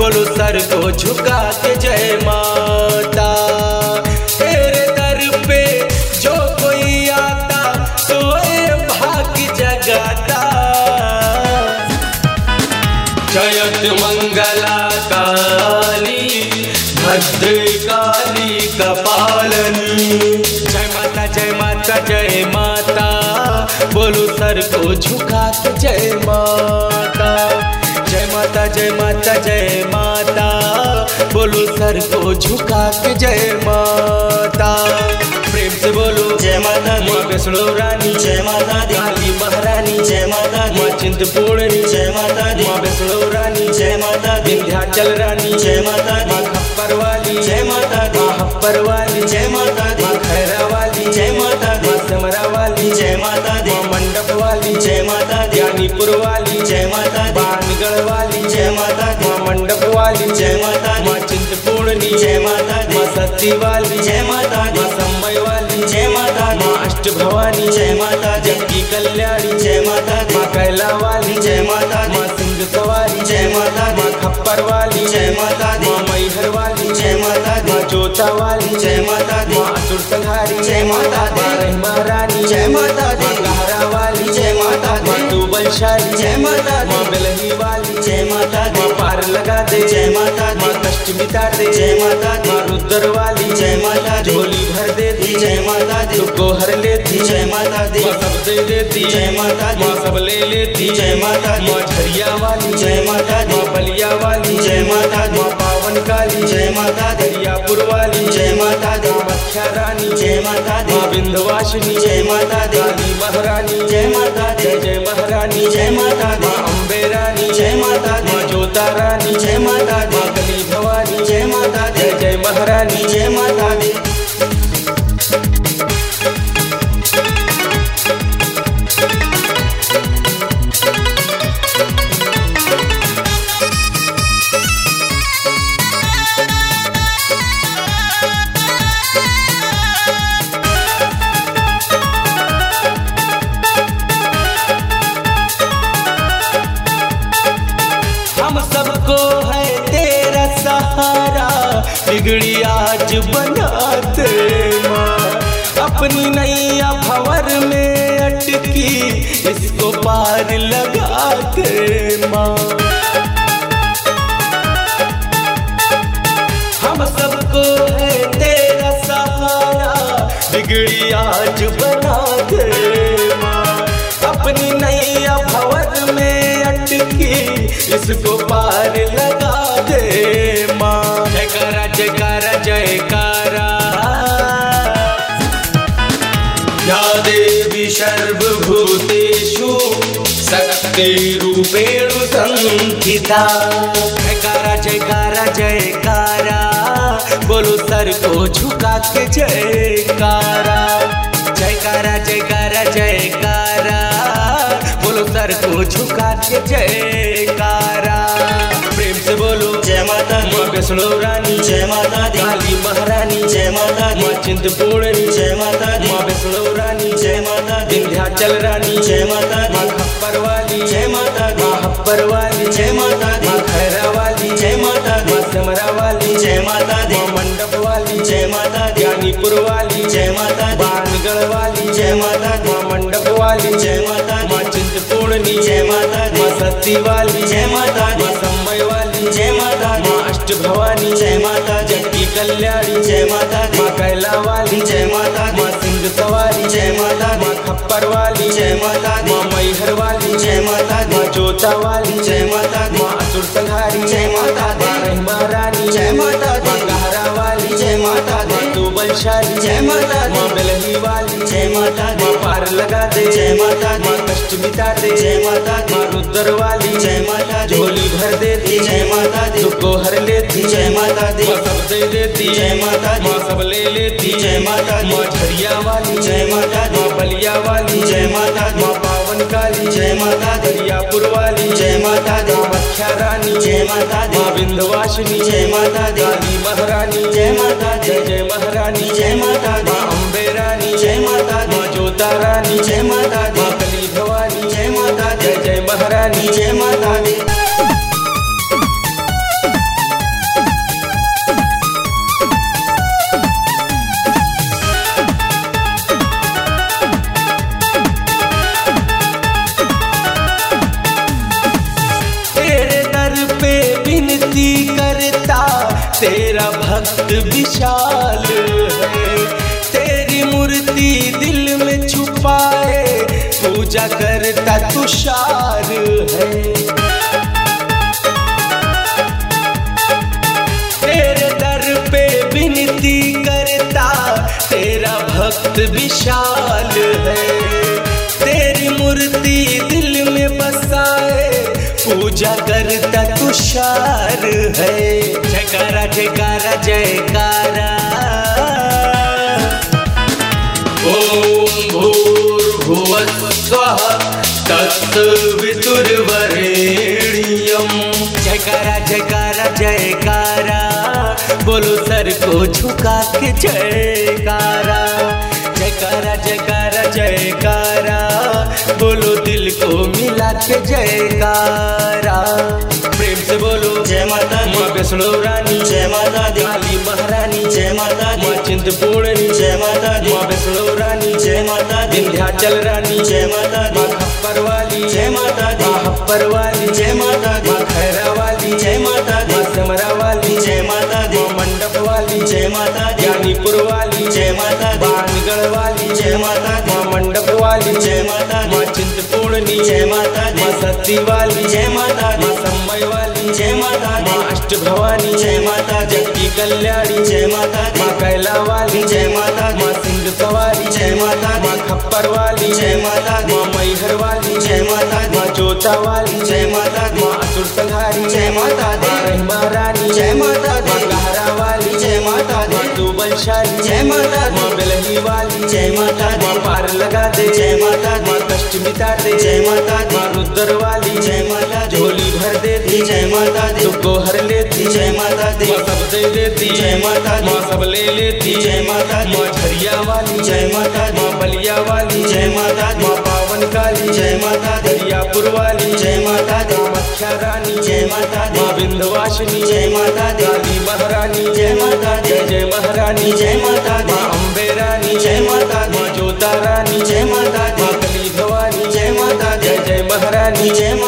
बोलो सर को झुका के जय माता। तेरे दर पे जो कोई आता सोए भाग्य जगाता। जयत मंगला काली भद्रकाली कपालनी। जय माता जय माता जय माता, बोलो सर को झुका के जय माता। जय माता जय माता जय माता, बोलो सर को झुका के जय माता। प्रेम से बोलो जय माता दी, माँ वैष्णो रानी जय माता दी, काली महारानी जय माता दी, माँ चिंतपूर्णी जय माता दी, माँ वैष्णो रानी जय माता दी, विंध्याचल रानी जय माता दी, माँ खप्पर वाली जय माता दी, माँ हप्पर वाली जय माता दी, माँ खैरा वाली जय माता दी, माँ समरा वाली जय माता दी, माँ मंडप वाली जय माता दी, ज्ञानीपुर वाली जय माता दी, बानगढ़ वाली जय माता दी, माँ मंडप वाली जय माता दी, माँ चिंतपूर्णी जय माता दी, माँ सती वाली जय माता दी, माँ सम्मय वाली जय माता दी, माँ अष्ट भवानी जय माता दी, जबकि कल्याणी जय माता दी, माँ कैला वाली जय माता दी, माँ सिंह सवारी जय माता दी, माँ खप्पर वाली जय माता दी, माँ मैहर वाली जय माता दी, माँ जोता वाली जय माता दी, माँ असुर संहारी जय माता दी, माँ रहीमा रानी जय माता दी, माँ गहरा वाली जय माता दी, माँ तू बलशाली जय माता दी, माँ बेलही वाली जय माता दी, माँ पार लगा दे जय माता दी, माँ कष्ट मिटा दे जय माता दी, माँ रुद्र वाली जय माता दी, झोली भर देती जय माता दी, दुख को हर लेती जय माता दी, माँ सब दे देती जय माता दी, माँ सब ले लेती जय माता दी, माँ झरिया वाली जय माता दी, माँ बलिया वाली जय माता दी, माँ पावन काली जय माता दी, दरियापुर वाली जय माता दी, माँ मख्या रानी जय माता दी, माँ विंध्यवासिनी जय माता दी, काली महारानी जय माता दी, जय जय महारानी जय माता दी, माँ अम्बे रानी जय माता दी, माँ जोता रानी जय माता दी, माँ कली भवानी जय माता दी, जय जय महारानी जय माता दी। हम सबको है तेरा सहारा, बिगड़ी आज बनाते माँ। अपनी नैया भंवर में अटकी, इसको पार लगाते माँ। हम सबको है तेरा सहारा, बिगड़ी आज बनाते माँ। अपनी नैया भंवर में अटकी, इसको पार लगा दे माँ। जयकारा जयकारा जयकारा, या देवी सर्वभूतेषु शक्तिरूपेण संस्थिता। जयकारा जयकारा जयकारा, बोलो सर को झुका के जयकारा। जयकारा जयकारा जयकारा, बोलो सर को झुका के जयकारा। प्रेम से बोलो जय माता दी, माँ वैष्णो रानी जय माता दी, काली महारानी जय माता दी, माँ चिंतपूर्णी जय माता दी, माँ वैष्णो रानी जय माता दी, विंध्याचल रानी जय माता दी, माँ खप्पर वाली जय माता दी, माँ हप्पर वाली जय माता दी, माँ खैरा वाली जय माता दी, माँ समरा वाली जय माता दी, माँ मंडप वाली जय माता दी, ज्ञानीपुर वाली जय माता दी, बानगढ़ वाली जय माता दी, माँ मंडप वाली जय माता दी, माँ चिंतपूर्णी जय माता दी, माँ सती वाली जय माता दी, माँ सम्मय वाली जय माता दी, माँ अष्ट भवानी जय माता दी, जबकि कल्याणी जय माता दी, माँ कैला वाली जय माता दी, माँ सिंह सवारी जय माता दी, माँ खप्पर वाली जय माता दी, माँ मैहर वाली जय माता दी, माँ जोता वाली जय माता दी, माँ असुर संहारी जय माता दी, माँ रहीमा रानी जय माता दी, माँ गहरा वाली जय माता दी, माँ तू बलशाली जय माता दी, माँ बेलही वाली जय माता दी, माँ पार लगा दे जय माता दी, माँ कष्ट मिटा दे जय माता दी, माँ रुद्र वाली जय माता दी, झोली भर देती जय माता दी, दुख को हर लेती जय माता दी, माँ सब दे देती जय माता दी, माँ सब ले लेती जय माता दी, माँ झरिया वाली जय माता दी, माँ बलिया वाली जय माता दी, माँ पावन काली जय माता दी, दरियापुर वाली जय माता दी, माँ मख्या रानी जय माता दी, माँ विंध्यवासिनी जय माता दी, काली महारानी जय माता दी, जय जय महारानी जय माता दी, माँ अम्बे रानी जय माता दी, माँ जोता रानी जय माता दी, माँ कली भवानी जय माता दी, जय जय महारानी जय माता दी। मूर्ति करता तेरा भक्त विशाल है। तेरी मूर्ति दिल में छुपाए पूजा करता तुषार है। तेरे दर पे विनती करता तेरा भक्त विशाल है। तेरी मूर्ति दिल में बसाए पूजा करता तुषार है। जयकारा जयकारा जयकारा। ओम भूर्भुवस्सुवः तत्सवितुर्वरेण्यम्। जयकारा जयकारा जयकारा। बोलो सर को झुका के जयकारा। जयकारा जयकारा जयकारा। बोलो दिल को मिला के जयकारा। प्रेम से बोलो जय माता दी, माँ वैष्णो रानी, जय माता दी, काली महारानी, जय माता दी, माँ चिंतपूर्णी, जय माता दी, माँ वैष्णो रानी, जय माता दी, विंध्याचल रानी, जय माता दी, माँ खप्पर वाली, जय माता दी, माँ हप्पर वाली, जय माता दी, माँ खैरा वाली, जय माता दी, माँ समरा वाली, जय माता दी, माँ मंडप वाली, जय माता दी, ज्ञानीपुर वाली, जय माता दी, बानगढ़ वाली, जय माता दी, माँ मंडप वाली, जय माता दी, माँ चिंतपूर्णी, जय माता दी, माँ सती वाली, जय माता दी, माँ सम्मय वाली, जय माता दी, माँ अष्ट भवानी, जय माता दी, जग की कल्याणी, जय माता दी, माँ कैला वाली, जय माता दी, माँ सिंध सवारी, जय माता दी, माँ खप्पर वाली, जय माता दी, माँ मैहर वाली, जय माता दी, माँ जोता वाली, जय माता दी, माँ असुर संहारी, जय माता दी, माँ रहीमा रानी, जय माता दी, माँ गहरा वाली, जय माता दी, माँ तू बलशाली, जय माता दी, माँ बेलही वाली, जय माता दी, माँ पार लगा दे, जय माता दी, माँ कष्ट मिटा दे, जय माता दी, माँ रुद्र वाली, जय माता दी, झोली भर देती, जय माता दी, दुख को हर लेती, जय माता दी, माँ सब दे देती, जय माता दी, माँ सब ले लेती, जय माता दी, माँ झरिया वाली, जय माता दी, माँ बलिया वाली, जय माता दी, माँ पावन काली, जय माता दी, दरियापुर वाली, जय माता दी, कामाख्या रानी, जय माता दी, माँ विंध्यवासिनी, जय माता दी, काली महारानी, जय माता दी, जय जय महारानी, जय माता दी, माँ अम्बे रानी, जय माता दी, माँ जोता रानी, जय माता दी, माँ कली भवानी, जय माता दी, जय जय महारानी, जय